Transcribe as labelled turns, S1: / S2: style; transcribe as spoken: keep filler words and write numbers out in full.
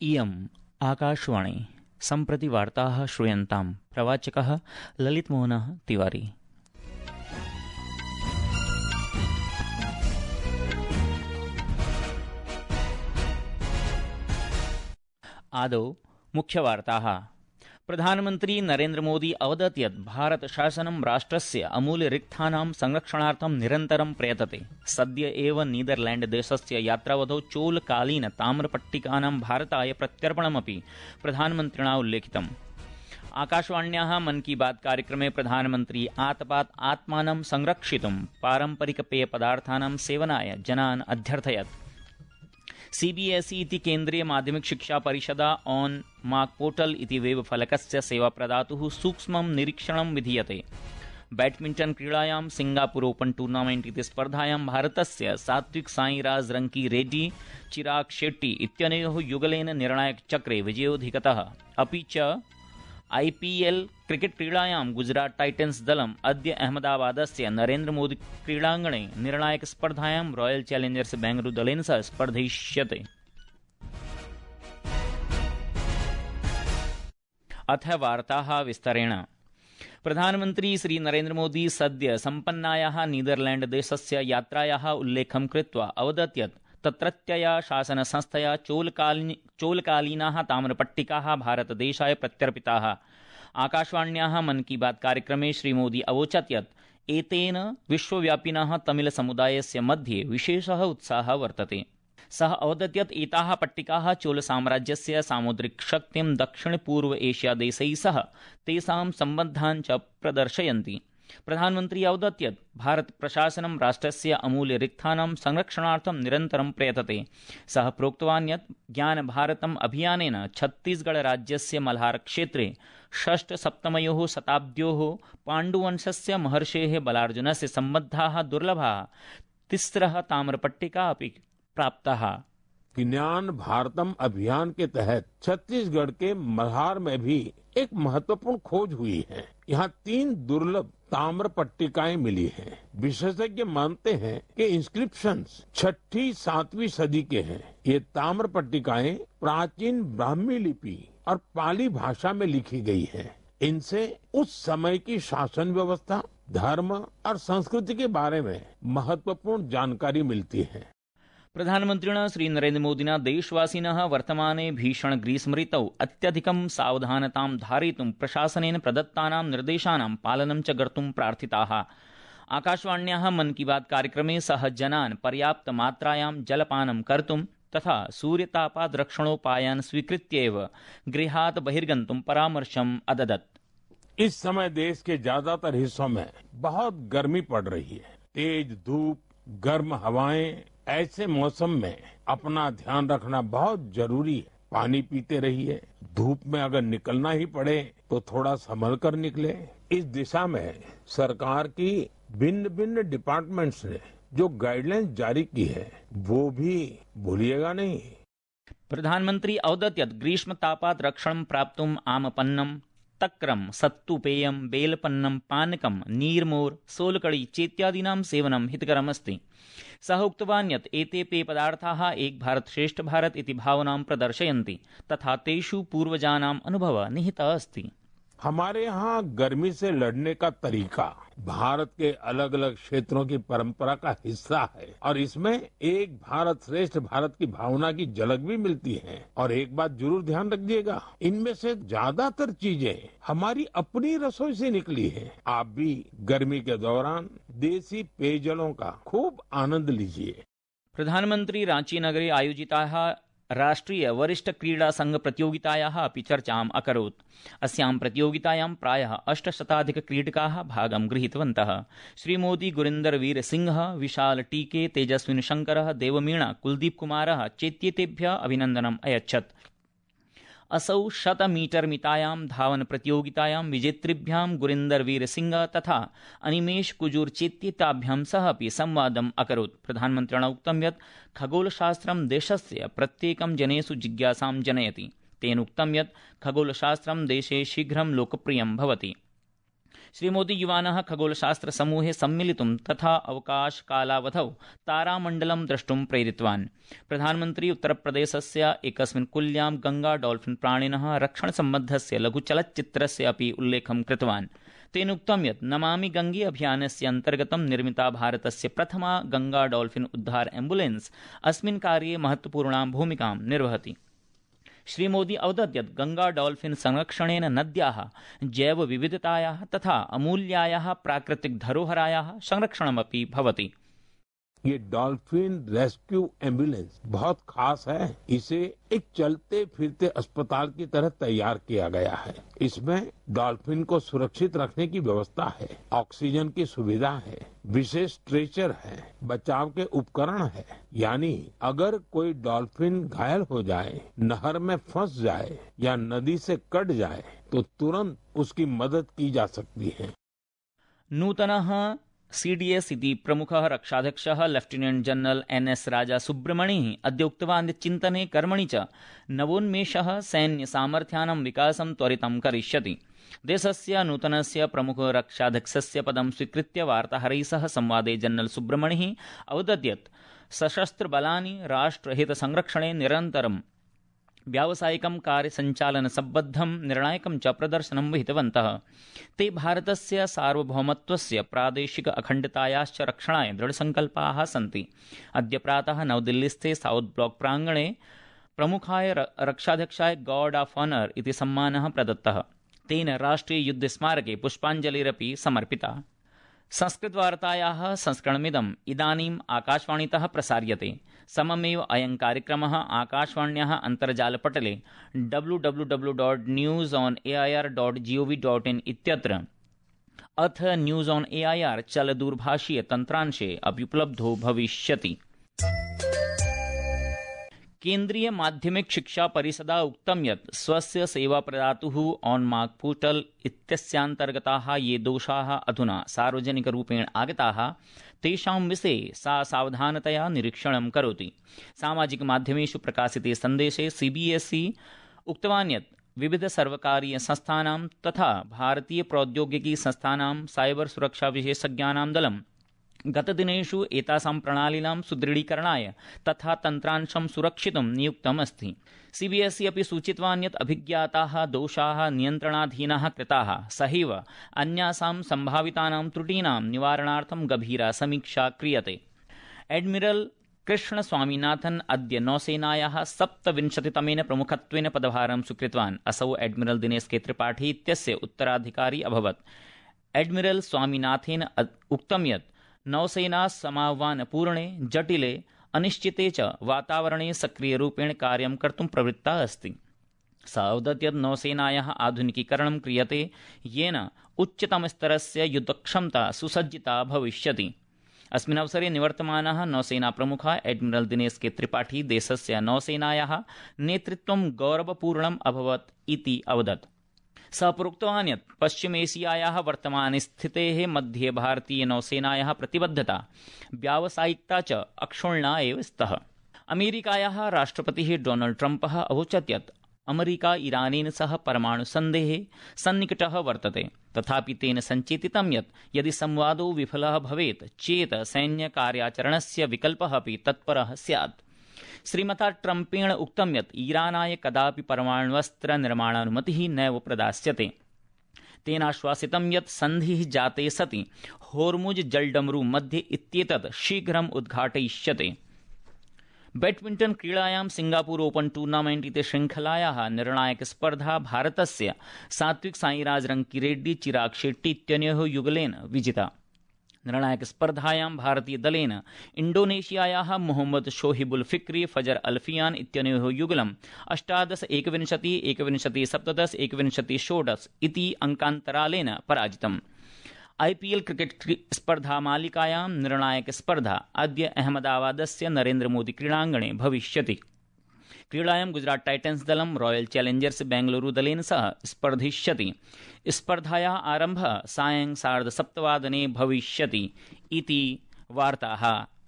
S1: इयम् आकाशवाणी सम्प्रति वार्ताः श्रूयन्ताम्। प्रवाचकः ललितमोहनः तिवारी। आदौ मुख्यवार्ताः। प्रधानमन्त्री नरेन्द्र मोदी अवदत् यत् भारत शासनं राष्ट्रस्य अमूल्यरिक्थानां संरक्षणार्थं निरन्तरं प्रयतते। सद्य एव नीदरलैण्ड देशस्य यात्रावधौ चोलकालीन ताम्रपट्टिकानां भारताय प्रत्यर्पणमपि प्रधानमन्त्रिणा उल्लेखितम्। आकाशवाण्याः मन की बात कार्यक्रमे प्रधानमन्त्री आतपात् आत्मानं संरक्षितुं पारम्परिकपेयपदार्थानां सेवनाय जनान् अध्यर्थयत्। सीबीएसई इति केन्द्रीय माध्यमिक शिक्षा परिषदा ऑन मार्क पोर्टल इति वेब फलकस्य सेवा प्रदातुः सूक्ष्मं निरीक्षणं विधीयते। बैडमिण्टन क्रीडायां सिंगापुर ओपन टूर्नामेंट इति स्पर्धायां भारतस्य सात्विक साईराज रंकी रेड्डी चिराग शेट्टी इत्यनयोः युगलेन निर्णायकचक्रे विजयोऽधिगतः। अपि च आईपीएल क्रिकेट क्रीडायां गुजरात टाइटन्स दलम् अद्य अहमदाबादस्य नरेन्द्र मोदी क्रीडाङ्गणे निर्णायक स्पर्धायां रॉयल चैलेंजर्स बेंगलुरु दलेन सह स्पर्धयिष्यते। अथ वार्ताः विस्तरेण। प्रधानमन्त्री श्री नरेन्द्र मोदी सद्य सम्पन्नायाः नीदरलैण्ड देशस्य यात्रायाः उल्लेखं कृत्वा अवदत् यत् तत्रत्यया शासनसंस्थया चोलकालीन चोलकालीनाः ताम्रपट्टिकाः भारतदेशाय प्रत्यर्पिताः। आकाशवाण्याः मन की बात कार्यक्रमे श्रीमोदी अवोचत् यत् एतेन विश्वव्यापिनः तमिलसमुदायस्य मध्ये विशेषः उत्साहः वर्तते। सः अवदत् यत् एताः पट्टिकाः चोलसाम्राज्यस्य सामुद्रिकशक्तिं दक्षिणपूर्व एशियादेशैः सह तेषां सम्बन्धान् च प्रदर्शयन्ति। प्रधानमन्त्री अवदत् यत् भारत प्रशासनं राष्ट्रस्य अमूल्यरिक्थानां संरक्षणार्थं निरन्तरं प्रयतते। सः प्रोक्तवान् यत् ज्ञान भारतम् अभियानेन छत्तीसगढ़ राज्यस्य मल्हार क्षेत्रे षष्ठसप्तमयोः शताब्द्योः पाण्डुवंशस्य महर्षेः बलार्जुनस्य सम्बद्धाः दुर्लभाः तिस्रः ताम्रपट्टिका अपि प्राप्ताः।
S2: ज्ञान भारतम अभियान के तहत छत्तीसगढ़ के मल्हार में भी एक महत्वपूर्ण खोज हुई है। यहाँ तीन दुर्लभ ताम्र पट्टिकाएं मिली हैं। विशेषज्ञ मानते हैं कि इंस्क्रिप्शंस छठी सातवीं सदी के हैं। ये ताम्र पट्टिकाएं प्राचीन ब्राह्मी लिपि और पाली भाषा में लिखी गई हैं। इनसे उस समय की शासन व्यवस्था, धर्म और संस्कृति के बारे में महत्वपूर्ण जानकारी मिलती है।
S1: प्रधानमन्त्रिणा श्री नरेन्द्र मोदिना देशवासिनः वर्तमाने भीषण ग्रीष्म ऋतौ अत्यधिकं सावधानतां धारयितुं प्रशासनेन प्रदत्तानां निर्देशानां पालनं च कर्तुं प्रार्थिताः। आकाशवाण्याः मन की बात कार्यक्रमे सः जनान् पर्याप्त मात्रायां जलपानं कर्तुं तथा सूर्यतापात् रक्षणोपायान् स्वीकृत्य एव गृहात् बहिर्गन्तुं परामर्शम् अददत्।
S2: इस समय देश के ज्यादातर हिस्सों में बहुत गर्मी पड़ रही है। तेज धूप, गर्म हवाएं, ऐसे मौसम में अपना ध्यान रखना बहुत जरूरी है। पानी पीते रहिए। धूप में अगर निकलना ही पड़े तो थोड़ा संभल कर निकले। इस दिशा में सरकार की भिन्न भिन्न डिपार्टमेंट्स ने जो गाइडलाइंस जारी की है वो भी भूलिएगा नहीं।
S1: प्रधानमंत्री अवदत् यत् ग्रीष्मतापात् रक्षणं प्राप्तुम् आमपन्नं, तक्रम, सत्तुपेयं, बेलपन्नं, पानकं, नीर्मोर, सोलकड़ी चेत्यादीनां सेवनं हितकरमस्ति। सः उक्तवान् यत् एते पेयपदार्थाः एक भारत श्रेष्ठ भारत इति भावनां प्रदर्शयन्ति तथा तेषु पूर्वजानाम् अनुभवः निहितः अस्ति।
S2: हमारे यहाँ गर्मी से लड़ने का तरीका भारत के अलग अलग क्षेत्रों की परंपरा का हिस्सा है और इसमें एक भारत श्रेष्ठ भारत की भावना की झलक भी मिलती है। और एक बात जरूर ध्यान रखिएगा, इनमें से ज्यादातर चीजें हमारी अपनी रसोई से निकली है। आप भी गर्मी के दौरान देसी पेयजलों का खूब आनंद लीजिए।
S1: प्रधानमंत्री रांची नगरे आयोजिताः राष्ट्रीय वरिष्ठ क्रीडा संघ प्रतियोगितायाः अपि चर्चाम् अकरोत्। अस्यां प्रतियोगितायां प्रायः अष्टशताधिक क्रीडकाः भागं गृहीतवन्तः। श्रीमोदी गुरिन्दर वीर सिंहः, विशाल टीके, तेजस्विन शंकरः, देवमीणा, कुलदीप कुमारः चेत्येतेभ्यः अभिनन्दनम् अयच्छत्। असौ शत मीटर मितायां धावन प्रतियोगितायां विजेतृभ्यां गुरिन्दर वीर सिंह तथा अनिमेष कुजूर चेत्येताभ्यां सह अपि संवादम् अकरोत्। प्रधानमन्त्रिणा उक्तं यत् खगोलशास्त्रं देशस्य प्रत्येकं जनेषु जिज्ञासां जनयति। तेन उक्तं यत् खगोलशास्त्रं देशे शीघ्रं लोकप्रियं भवति। श्रीमोदी युवानः खगोलशास्त्रसमूहे सम्मिलितुं तथा अवकाशकालावधौ तारामण्डलं द्रष्टुं प्रेरितवान्। प्रधानमन्त्री उत्तरप्रदेशस्य एकस्मिन् कुल्यां गंगा डॉल्फिन प्राणिनः रक्षणसम्बद्धस्य लघुचलच्चित्रस्य अपि उल्लेखं कृतवान्। तेन उक्तं यत् नमामि गंगे अभियानस्य अन्तर्गतं निर्मिता भारतस्य प्रथमा गंगा डॉल्फिन उद्धार एम्बुलेन्स अस्मिन् कार्ये महत्वपूर्णां भूमिकां निर्वहति। श्रीमोदी अवदत् यत् गंगा डॉल्फिन संरक्षणेन नद्याः जैवविविधतायाः तथा अमूल्यायाः प्राकृतिक धरोहरायाः संरक्षणमपि भवति।
S2: ये डॉल्फिन रेस्क्यू एम्बुलेंस बहुत खास है। इसे एक चलते फिरते अस्पताल की तरह तैयार किया गया है। इसमें डॉल्फिन को सुरक्षित रखने की व्यवस्था है, ऑक्सीजन की सुविधा है, विशेष स्ट्रेचर है, बचाव के उपकरण है। यानी अगर कोई डॉल्फिन घायल हो जाए, नहर में फंस जाए या नदी से कट जाए तो तुरंत उसकी मदद की जा सकती है।
S1: नूतनः सीडीएस इति प्रमुखः रक्षाध्यक्षः lieutenant general N S Raja सुब्रमणिः अद्य उक्तवान् यत् चिन्तने कर्मणि च नवोन्मेषः सैन्यसामर्थ्यानां विकासं त्वरितं करिष्यति। देशस्य नूतनस्य प्रमुखरक्षाध्यक्षस्य पदं स्वीकृत्य वार्ताहरैः सह संवादे जनरल सुब्रमणिः अवदत् यत् सशस्त्रबलानि राष्ट्रहितसंरक्षणे निरन्तरं व्यावसायिकं कार्यसञ्चालनसम्बद्धं निर्णायकं च प्रदर्शनं विहितवन्तः। ते भारतस्य सार्वभौमत्वस्य प्रादेशिक अखण्डतायाश्च रक्षणाय दृढसङ्कल्पाः सन्ति। अद्य प्रातः नवदिल्लीस्थे साउथ ब्लॉक प्राङ्गणे प्रमुखाय रक्षाध्यक्षाय गार्ड ऑफ ऑनर इति सम्मानः प्रदत्तः। तेन राष्ट्रिययुद्धस्मारके पुष्पाञ्जलिरपि समर्पिता। संस्कृतवार्तायाः संस्करणमिदम् इदानीम् आकाशवाणीतः प्रसार्यते। सममेव अयं कार्यक्रमः आकाशवाण्याः अन्तर्जालपटले W W W dot news on A I R dot G O V dot in इत्यत्र अथ news on A I R चलदूरभाषीय तन्त्रांशे अपि उपलब्धो भविष्यति। केन्द्रीय माध्यमिक शिक्षा परिषदा उक्तं यत् स्वस्य सेवाप्रदातुः ऑनमार्क पोर्टल इत्यस्यान्तर्गताः ये दोषाः अधुना सार्वजनिकरूपेण आगताः तेषां विषये सा सावधानतया निरीक्षणं करोति। सामाजिकमाध्यमेषु प्रकाशिते सन्देशे सीबीएसई उक्तवान् यत् विविध सर्वकारीय संस्थानां तथा भारतीय प्रौद्योगिकी संस्थानां साइबर सुरक्षा विशेषज्ञानां दलं गतदिनेषु एतासां प्रणालीनां सुदृढीकरणाय तथा तन्त्रांशं सुरक्षितुं नियुक्तम् अस्ति। सीबीएसई अपि सूचितवान् यत् अभिज्ञाताः दोषाः नियन्त्रणाधीनाः कृताः, सहैव अन्यासां सम्भावितानां त्रुटीनां निवारणार्थं गभीरा समीक्षा क्रियते। एडमिरल कृष्णस्वामीनाथन् अद्य नौसेनायाः सप्तविंशतितमेन प्रमुखत्वेन पदभारं स्वीकृतवान्। असौ एडमिरल दिनेश के त्रिपाठी इत्यस्य उत्तराधिकारी अभवत्। एडमिरल स्वामीनाथेन उक्तं यत् नौसेना समाह्वानपूर्णे जटिले अनिश्चिते च वातावरणे सक्रियरूपेण कार्यं कर्तुं प्रवृत्ता अस्ति। स अवदत् यत् नौसेनायाः आधुनिकीकरणं क्रियते येन उच्चतमस्तरस्य युद्धक्षमता सुसज्जिता भविष्यति। अस्मिन् अवसरे निवर्तमानः नौसेनाप्रमुखः एडमिरल दिनेश के त्रिपाठी देशस्य नौसेनायाः नेतृत्वं गौरवपूर्णम् अभवत् इति अवदत्। सः प्रोक्तवान् यत् पश्चिमेशियायाः वर्तमानस्थितेः मध्ये भारतीयनौसेनायाः प्रतिबद्धता व्यावसायिकता च अक्षुण्णा एव स्तः। अमेरिकायाः राष्ट्रपतिः डोनाल्ड ट्रम्पः अवोचत् यत् अमेरिका ईरानेन सह परमाणुसन्धेः सन्निकटः वर्तते। तथापि तेन सञ्चेतितं यत् यदि संवादो विफलः भवेत् चेत् सैन्यकार्याचरणस्य विकल्पः अपि तत्परः स्यात्। श्रीमता ट्रम्पेण उक्तं यत् ईरानाय कदापि परमाण्वस्त्र निर्माणानुमतिः नैव प्रदास्यते। तेनाश्वासितं यत् सन्धिः जाते सति होर्मुज जलडमरू मध्ये इत्येतत् शीघ्रम् उद्घाटयिष्यते। बैडमिण्टन क्रीडायां सिंगापुर ओपन टूर्नामेण्ट् इति श्रृङ्खलायाः निर्णायकस्पर्धा भारतस्य सात्विक साईराज रङ्किरेड्डी चिराग शेट्टी इत्यनयोः युगलेन विजिता। निर्णायकस्पर्धायां भारतीयदलेन इण्डोनेशियायाः मोहम्मद शोहिबुल फिक्री फजर अल्फियान इत्यनयोः युगलम् अष्टादश एकविंशति एकविंशति सप्तदश एकविंशति षोडश इति अङ्कान्तरालेन पराजितम्। आईपीएल क्रिकेट स्पर्धामालिकायां निर्णायकस्पर्धा अद्य अहमदाबादस्य नरेन्द्र मोदी क्रीडाङ्गणे भविष्यति। क्रीडायां गुजरात टाइटन्स दलं रॉयल चैलेंजर्स बेंगलुरू दलेन सह स्पर्धिष्यति। स्पर्धायाः आरम्भः सायं सार्धसप्तवादने भविष्यति इति वार्ताः।